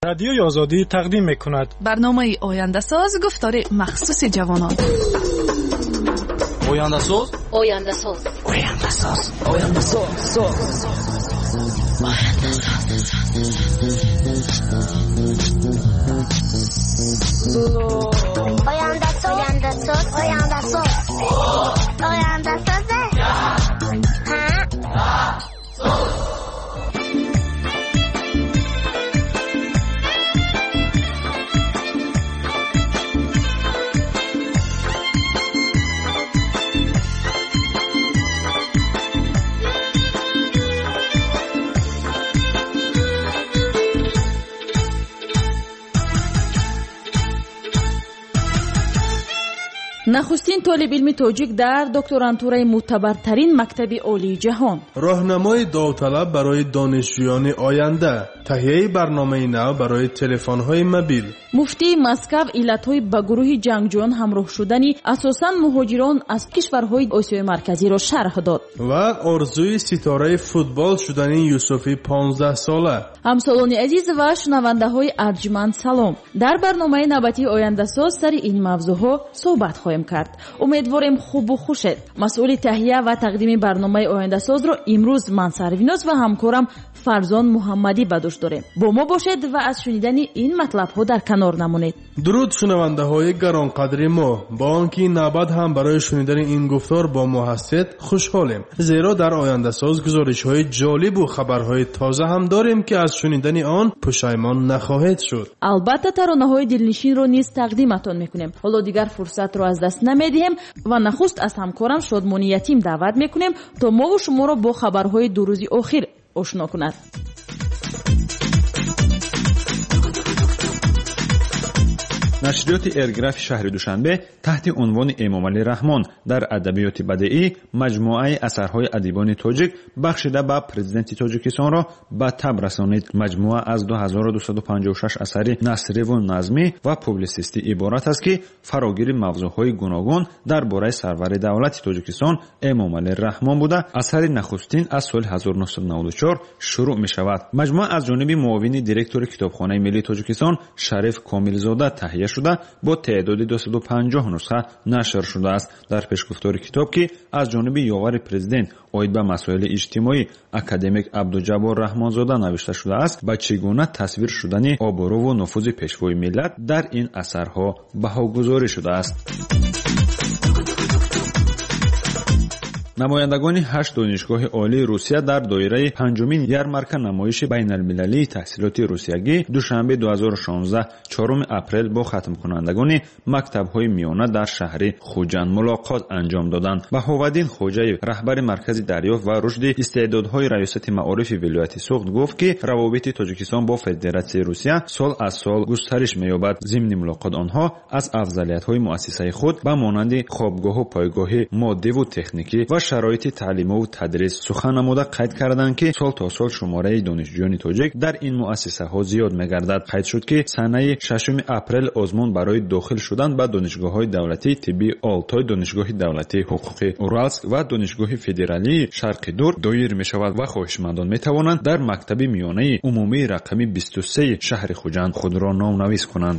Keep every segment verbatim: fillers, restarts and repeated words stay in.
رادیوی آزادی تقدیم می‌کند. برنامه آینده ساز گفتار مخصوص جوانان. آینده ساز آینده ساز آینده ساز آینده ساز آینده ساز آینده ساز آینده ساز آینده ساز نخستین طالب علم تاجیک در دکترانتورای معتبرترین مکتب عالی جهان. راهنمای داوطلب برای دانشجویان آینده. تهیه برنامه نو برای تلفن‌های موبیل. مفتی مسکو علتهای به گروه جنگجویان همراه شدنی اساساً مهاجران از کشورهای آسیای مرکزی را شرح داد. و آرزوی ستاره فوتبال شدن یوسفی پانزده ساله. همسالان عزیز و شنونده های ارجمند سلام. در برنامه نوبتی آینده ساز سر این موضوعها صحبت خواهیم کرد. امیدواریم خوب و خوشید. مسئول تهیه و تقدیم برنامه آینده ساز را امروز من سرویناز و همکارم فرزان محمدی به دوش داریم. با ما باشید و از شنیدن این مطلب ها در کنار نمونید. درود شنونده های گرانقدر ما، با آنکه نباید هم برای شنیدن این گفتار با ما هستید خوشحالیم، زیرا در آینده ساز گزارش های جالب و خبرهای تازه هم داریم که از شنیدن آن پشیمان نخواهید شد. البته ترانه های دلنشین رو نیز تقدیمتان میکنیم. حالا دیگر فرصت رو از دست نمیدیم و نخست از همکارم شادمانی یتیم دعوت میکنیم تا ما و شما رو با خبرهای دو روزی اخیر آشنا کند. نشریات ارگراف شهر دوشنبه تحت عنوان امامعلی رحمان در ادبیات بدیعی مجموعه اثرهای ادیبان تاجیک بخشیده به پرزیدنت تاجیکستان را به تب رسانید. مجموعه از دو هزار و دویست و پنجاه و شش اثر نثری و نظمی و پوبلیسیستی عبارت است که فراگیر موضوعهای گوناگون درباره سرور دولت تاجیکستان امامعلی رحمان بوده. اثر نخستین از سال هزار و نهصد و نود و چهار شروع می شود. مجموعه از جانب معاون دیرکتور کتابخانه ملی تاجیکستان شریف کاملزاده تهیه شده با تعداد دویست و پنجاه نسخه نشر شده است. در پیشگفتار کتاب که از جانب یاور پرزیدنت اوید به مسائل اجتماعی اکادمیک عبدالجبار رحمانزاده نوشته شده است، با چگونه تصویر شدن آبرو و نفوذ پیشوای ملت در این اثرها بهاگذاری شده است. نمایندگان هشت دانشگاه عالی روسیه در دایره پنجمین یارمارک نمایش بین المللی تحصیلات روسیگی دوشنبه دو هزار و شانزده چهارم اپریل با ختم کنندگان مکتب‌های میانه در شهر خوجند ملاقات انجام دادند. بهاودین خوجایو رهبر مرکز دریافت و رشد استعدادهای ریاست معارف ولایت سوخت گفت که روابط تاجیکستان با فدراسیون روسیه سال از سال گسترش می‌یابد. ضمن ملاقات آنها از افضلیت‌های مؤسسه خود به مانند خوابگاه و پایگاه ماده و تکنیکی و شرایط تعلیم و تدریس سخن نموده قید کردند که سال تا سال شماره دانشجویان تاجیک در این مؤسسه ها زیاد می‌گردد. قید شد که سنه ششم اپریل آزمون برای داخل شدن به دانشگاه‌های دولتی طبی آلتای، دانشگاه دولتی حقوقی اورالسک و دانشگاه فدرالی شرق دور دایر می‌شود و خواهشمندان می‌توانند در مکتب میانه عمومی رقمی بیست و سه شهر خوجند خود را نام‌نویس کنند.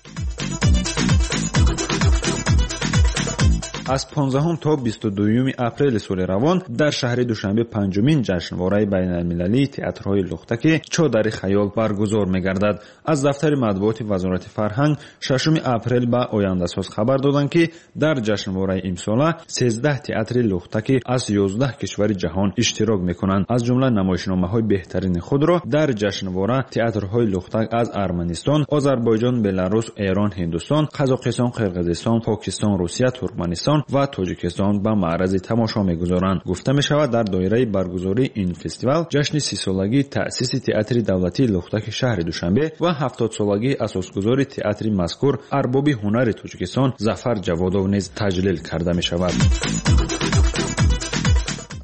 از پانزدهم تا بیست و دوم اپریل سال روان در شهر دوشنبه پنجمین جشنواره بین المللی تئاترهای لختک چادر خیال برگزار می‌گردد. از دفتر مطبوعات وزارت فرهنگ ششم اپریل به آینده ساز خبر دادند که در جشنواره امسال سیزده تئاتر لختک از یازده کشور جهان اشتراک می‌کنند. از جمله نمایشنامه‌های بهترین خود را در جشنواره تئاترهای لختک از ارمنستان، آذربایجان، بلاروس، ایران، هندوستان، قزاقستان، قرقیزستان، پاکستان، روسیه، ترکمنستان و تاجیکستان به معرض تماشا می‌گذارند. گفته می‌شود در دایره برگزاری این فستیوال جشن سی سالگی تأسیس تئاتر دولتی لختک شهر دوشنبه و هفتاد سالگی اساسگذاری تئاتر مذکور ارباب هنر تاجیکستان ظفر جوادov نیز تجلیل کرده می‌شود.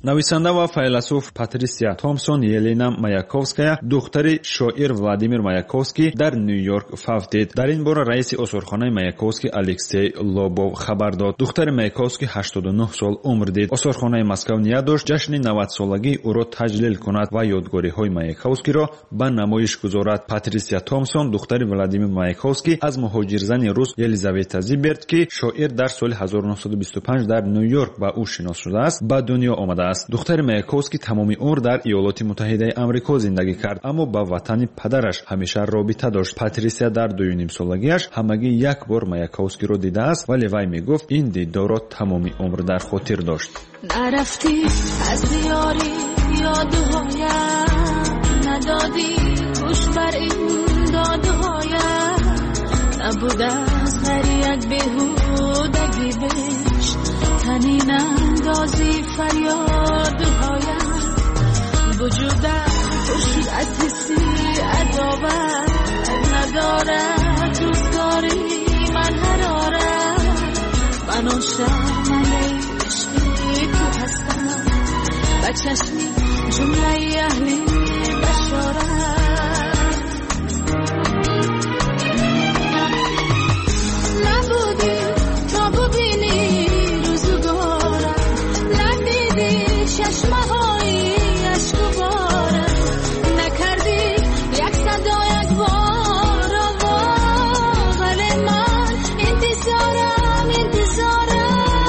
нависанда ва файласуф Патрисия Томсон Елена Маяковская духтари шоир Владимир Маяковский дар Нью-Йорк вафт дид. Дар ин бора раиси осорхонаи Маяковский Алексей Лобов хабар дод. духтари Маяковский ҳаштоду нӯҳ сол умр дид. осорхонаи Москав ния дошт ҷашни навадцолагии ӯро таҷлил кунад ва ёдгориҳои Маяковскийро ба намоиш гузорад. Патрисия Томсон духтари Владимир Маяковский аз муҳоҷирзани рус Елизавета Зиберт ки шоир дар соли ҳазору нӯҳсаду бисту панҷ дар Нью-Йорк ба ӯ шинос шудааст, ба дунё омадааст. духтари Маяковский тамоми умр дар иёлоти муттаҳидаи амрико зиндагӣ кард, аммо ба ватани падараш ҳамеша робита дошт. Патрисия дар дуюнимсолагиаш ҳамагӣ як бор Маяковскийро дидааст, вале вай мегуфт ин дидорро тамоми умр дар хотир дошт. نرفتی از دیاری یادهایم ندادی گوش بر این دادهایم نبود از هر یک بهودگی بش تنین اندازی فریادهایم وجودم پرشد از حسی عداوت ندارد دوستداری من حرارت من عاشق من تو هستم و چشمی جمله اهلی بشارت نبودی تا ببینی روزگارم ندیدی چشمه های اشکوارم نکردی یک صدا یک بار آوا ولی من انتظارم انتظارم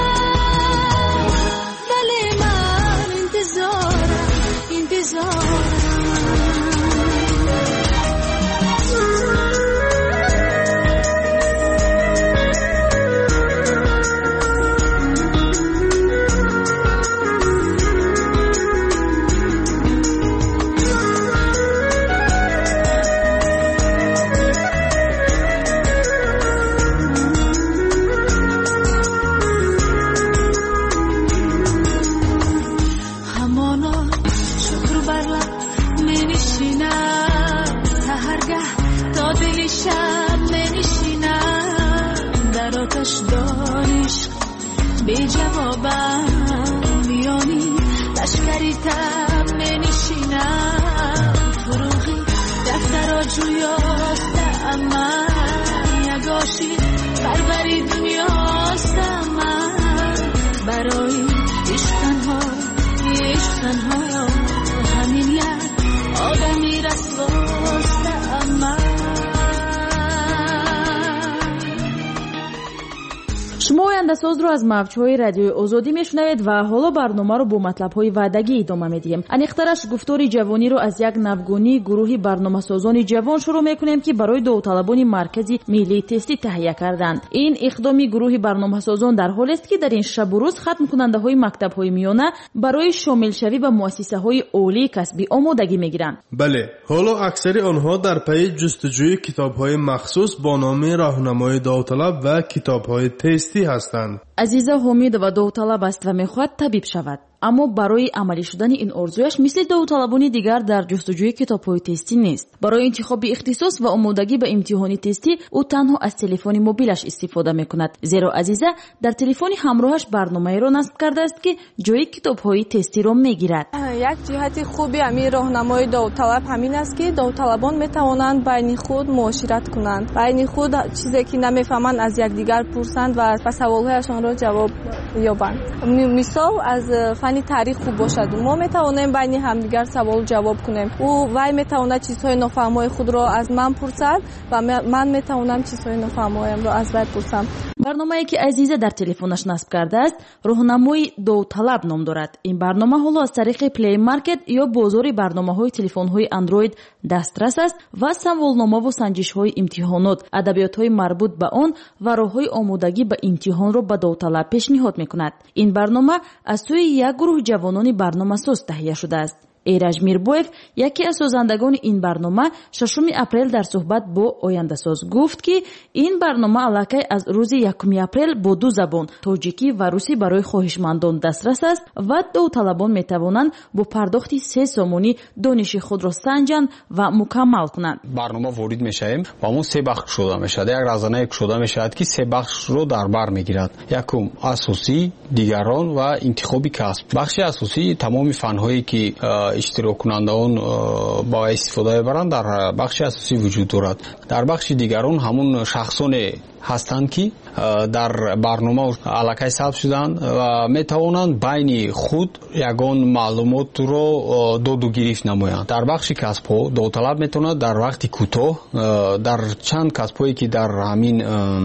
بی جوابم میانی لشکری تم نشینم فروغی دفتر جویاستم من نگاشی بربری دنیاستم من برای عشق تنها عشق تنها همین یک آدمی رسواستم من. шумо ояндасозро аз мавҷҳои радиои озодӣ мешунавед ва ҳоло барномаро бо матлабҳои ваъдагӣ идома медиҳем. аниқтараш гуфтори ҷавониро аз як навгунии гурӯҳи барномасозони ҷавон шурӯъ мекунем ки барои довталабони маркази миллии тестӣ таҳия карданд. ин иқдоми гурӯҳи барномасозон дар ҳолест ки дар ин шабу рӯз хатмкунандаҳои мактабҳои миёна барои шомилшавӣ ба муассисаҳои олии касбӣ омодагӣ мегиранд. бале, ҳоло аксари онҳо дар пайи ҷустуҷӯи китобҳои махсус бо номи раҳнамои довталаб ва китобҳои тестӣ ҳастанд. азиза ҳомидова довталаб аст ва мехоҳад табиб шавад, аммо барои амалӣ шудани ин орзуяш мисли довталабони дигар дар ҷустуҷӯи китобҳои тестӣ нест. барои интихоби ихтисос ва омодагӣ ба имтиҳони тестӣ ӯ танҳо аз телефони мобилаш истифода мекунад, зеро азиза дар телефони ҳамроҳаш барномаеро насб кардааст ки ҷои китобҳои тестиро мегирад. як ҷиҳати хуби ҳамин роҳнамои довталаб ҳамин аст ки довталабон метавонанд байни худ муошират кунанд, байни худ чизе ки намефаҳманд аз якдигар пурсанд ва ба саволҳояшонро ҷавоб ёбанд. мисол аз фани таърих хуб бошад, мо метавонем байни ҳамдигар савол ҷавоб кунем. ӯ вай метавонад чизҳои нофаҳмои худро аз ман пурсад ва ман метавонам чизҳои нофаҳмоямро аз вай пурсам. барномае ки азиза дар телефонаш насб кардааст роҳнамои довталаб ном дорад. ин барнома ҳоло аз тариқи Play Market ё бозори барномаҳои телефонҳои Android дастрас аст ва саволномаву санҷишҳои имтиҳонот, адабиётҳои марбут ба он ва роҳҳои омодагӣ ба имтиҳонро ба довталаб пешниҳод мекунад. ин барнома аз сӯи як гурӯҳ ҷавонони барномасоз таҳия шудааст. ایرج میربویف یکی از سازندگان این برنامه ششم اپریل در صحبت با آینده ساز گفت که این برنامه علاقه از روز یکم اپریل با دو زبان تاجیکی و روسی برای خواهشمندان دسترس است و داوطلبان میتوانند با پرداخت سه سومونی دانش خود را سنجند و مکمل کنند. برنامه وارد میشیم و همون سه بخش شده میشد. یک رازانه یک شده میشد که سه بخش رو در بر میگیرد. یکم اساسی، دیگران و انتخابی کسب. بخش اساسی تمام فن‌هایی که اشتراک کنندگان با استفاده برند در بخش اساسی وجود دارد. در بخش دیگران همون شخصان هستند که در برنامه علاقه ثبت شدند و میتوانند بین خود یگان معلومات رو داد و گرفت نمایند. در بخش کسب ها داوطلب میتواند در وقت کوتاه در چند کسب هایی که در همین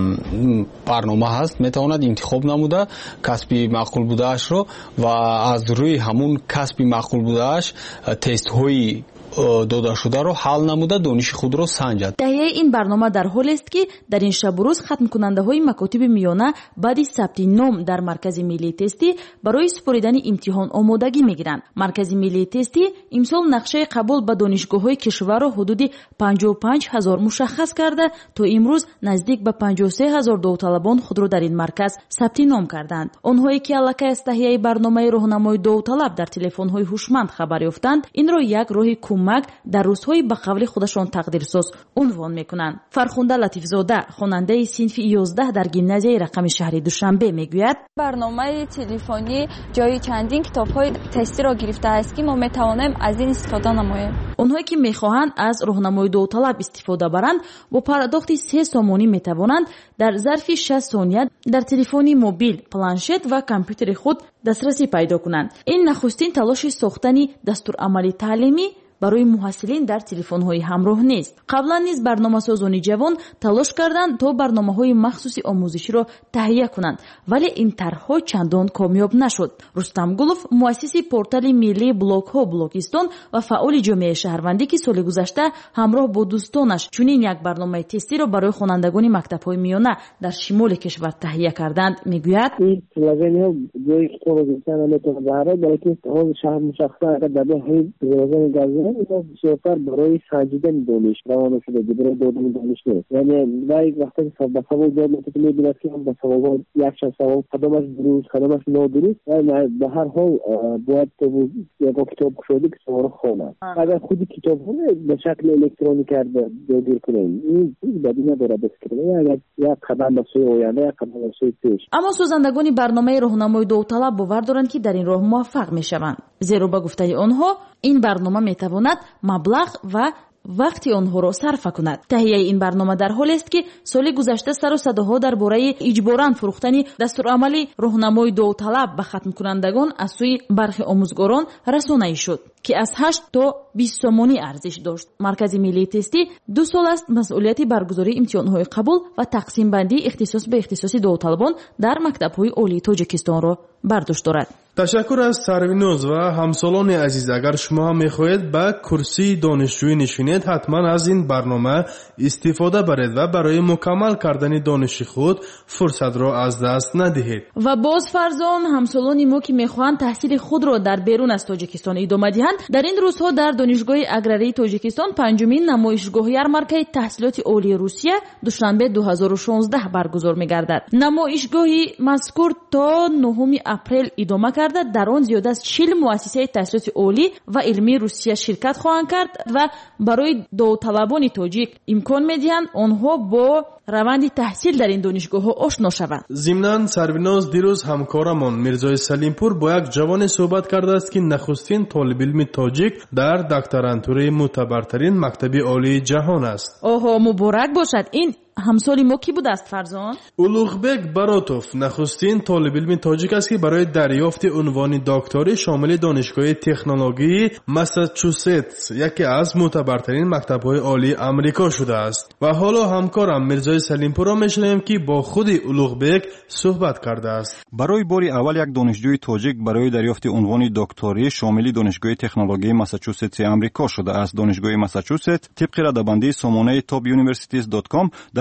برنامه هست میتواند انتخاب نموده کسبی معقول بوده اش رو و از روی همون کسبی معقول بوده اش تست های داده شده رو حل نموده دانش خود رو سنجد. تهیه این برنامه در حال است که در این شب و روز ختم کننده های مکاتب میانه بعد ثبت نام در مرکز ملی تستی برای سپردن امتحان آمادگی میگیرند. مرکز ملی تستی امسال نقشه قبول به دانشگاه های کشور را حدود پنجاه و پنج هزار مشخص کرده تا امروز نزدیک به پنجاه و سه هزار داوطلبان خود را در این مرکز ثبت نام کردند. آنهایی که علاقه از تهیه برنامه راهنمای داوطلب در تلفن های هوشمند خبر یافتند این را یک راه مگ در روزهای به قول خودشان تقدیرساز عنوان میکنند. فرخنده لطیفزاده خواننده صنف یازده در گیمنازیای رقم شهر دوشنبه میگوید برنامه تلفنی جای چندین کتاب‌های تستی را گرفته است که ما میتوانیم از این استفاده نماییم. اونهایی که میخواهند از راهنمای داوطلب استفاده برند با پرداخت سه سومونی میتوانند در ظرف شصت ثانیه در تلفن موبیل، پلانشت و کامپیوتر خود دسترسی پیدا کنند. این نخستین تلاش ساختن دستورالعمل تعلیمی برای محصلین در تلفن‌های همراه نیست. قبلا نیز برنامه‌سازان جوان تلاش کردند تا برنامه‌های مخصوصی آموزشی را تهیه کنند ولی این طرح‌ها چندان کامیاب نشد. رستم گلوف مؤسس پورتال ملی بلاگ‌ها بلاگستان و فعال جامعه شهروندی که سال گذشته همراه با دوستانش چنین یک برنامه تستی را برای خوانندگان مکتب‌های میانه در شمال کشور تهیه کردند میگوید این پلگین‌ها جای خود گفتن نمی‌تونه بهره بلکه اون شهر مشخصه اگر دبه های سوفر برای سنجیدن دانش روانه شده برای دادن دانش نیست. یعنی وقتی وقتی به سوال جواب میده میبینید که هم به سوال یک چند سوال کدامش درست کدامش نادرست یعنی به هر حال باید یک کتاب شده که سوال خونه اگر خودی کتاب خونه به شکل الکترونیک کرده دادیر کنیم این بدی نداره بسکنه اگر یک قدم به سوی آینده یک قدم به سوی پیش. اما سازندگان برنامه راهنمای داوطلب باور دارند که در این راه موفق میشوند زیرا به گفته آنها این برنامه میتواند مبلغ و وقتی آنها را صرف کند. تهیه این برنامه در حال است که سال گذشته سر و صداها درباره اجباراً فروختن دستورالعمل راهنمای داوطلب به ختم کنندگان از سوی برخی آموزگاران رسانه‌ای شد که از هشت تا بیست سومونی ارزش داشت. مرکز ملی تستی دو سال است مسئولیت برگزاری امتحان‌های قبول و تقسیم بندی اختصاص به اختصاصی داوطلبان در مکتب‌های عالی تاجیکستان را بر دوش دارد. تشکر از سروینوز و همسالان عزیز. اگر شما هم میخواهید به کرسی دانشجویی نشینید حتما از این برنامه استفاده برید و برای مکمل کردن دانش خود فرصت را از دست ندهید. و باز فرزان همسالان ما که میخواهند تحصیل خود را در بیرون از تاجیکستان ادامه دهند در این روزها در دانشگاه اگراری تاجیکستان پنجمین نمایشگاه یارمارکای تحصیلات عالی روسیه دوشنبه دو هزار و شانزده برگزار می‌گردد. نمایشگاه مذکور تا نهم اپریل ادامه کرده. در آن زیاد از چهل مؤسسه تحصیلات عالی و علمی روسیه شرکت خواهند کرد و برای داوطلبان تاجیک امکان می‌دهند آنها با روند تحصیل در این دانشگاه ها آشنا شوند. ضمناً سرویناز دیروز همکارمان میرزای سلیمپور با یک جوان صحبت کرده است که نخستین طالب علم تاجیک در دکترانتوری معتبرترین مکتب عالی جهان است. اوه مبارک باشد. این همسال ما کی بود است فرزان؟ اولوغبک براتوف نخستین طالب علم تاجیک است که برای دریافت عنوان دکتری شامل دانشگاه تکنولوژی ماساچوستس یکی از معتبرترین مکتب‌های عالی آمریکا شده است. و حالا همکارم میرزای سلیمپور را میشنویم که با خود اولوغبک صحبت کرده است. برای باری اول یک دانشجوی تاجیک برای دریافت عنوان دکتری شامل دانشگاه تکنولوژی ماساچوستس آمریکا شده است. دانشگاه ماساچوستس طبق رده‌بندی سامانه توب یونیورسیتیز دات کام در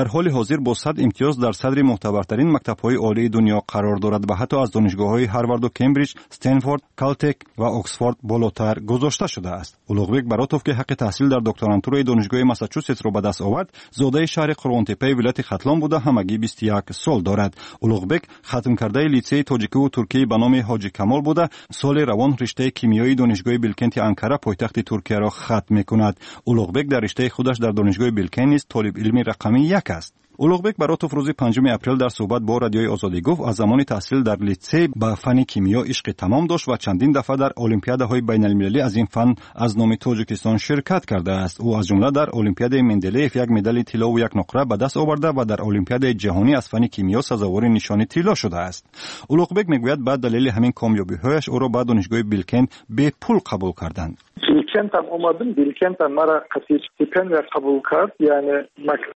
در حال حاضر با صد امتیاز در صدر معتبرترین مکتب‌های عالی دنیا قرار دارد و حتی از دانشگاه‌های هاروارد و کمبریج، استنفورد، کالتک و اکسفورد بالاتر گذاشته شده است. اولوغبک براتوف که حق تحصیل در دکترانتورای دانشگاه ماساچوست را به دست آورد، زاده شهر قرغن‌تپه ولایت ختلان بوده، همگی بیست و یک سال دارد. اولوغبک ختم کرده لیسه تاجیکی و ترکی به نام حاجی کمال بوده، سال روان رشته کیمیایی دانشگاه بیلکنت انکره پایتخت ترکیه را ختم می‌کند. اولوغبک در رشته خودش در دانشگاه بیلکن نیز طالب علم رقمی یک است. اولوغبک براتوف روز پنجم اپریل در صحبت با رادیوی آزادی گفت از زمان تحصیل در لیسه به فن کیمیا عشق تمام داشت و چندین دفعه در المپیادهای بین المللی از این فن از نام تاجیکستان شرکت کرده است. او از جمله در المپیاد مندلیف یک مدال طلا و یک نقره به دست آورده و در المپیاد جهانی از فن کیمیا سزاوار نشان طلا شده است. اولوغبک میگوید بعد دلیل همین کامیابی‌هایش او را به دانشگاه بیلکن به پول قبول کردند. بیلکنت هم اومدم، بیلکنت هم مرا قطعی استیپندیا قبول کرد، یعنی